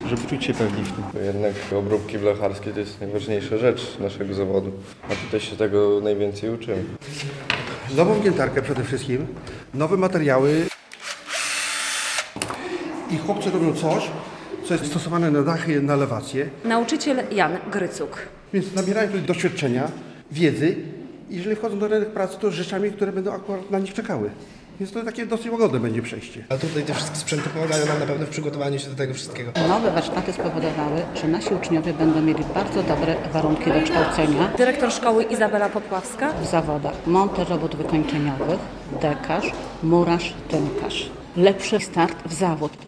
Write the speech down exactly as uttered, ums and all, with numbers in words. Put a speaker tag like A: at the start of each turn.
A: żeby czuć się pewniej w tym.
B: Jednak obróbki blecharskie to jest najważniejsza rzecz naszego zawodu, a tutaj się tego najwięcej uczymy.
C: Nową wgiętarkę przede wszystkim, nowe materiały i chłopcy robią coś, co jest stosowane na dachy, na elewacje,
D: Nauczyciel Jan Grycuk.
C: więc nabierają tutaj doświadczenia, wiedzy i jeżeli wchodzą do rynek pracy, to z rzeczami, które będą akurat na nich czekały. Więc to takie dosyć łagodne będzie przejście.
E: A tutaj te wszystkie sprzęty pomagają nam na pewno w przygotowaniu się do tego wszystkiego.
F: Nowe warsztaty spowodowały, że nasi uczniowie będą mieli bardzo dobre warunki do kształcenia
D: Dyrektor szkoły Izabela Popławska.
F: w zawodach montaż robót wykończeniowych, dekarz, murarz, tynkarz. Lepszy start w zawód.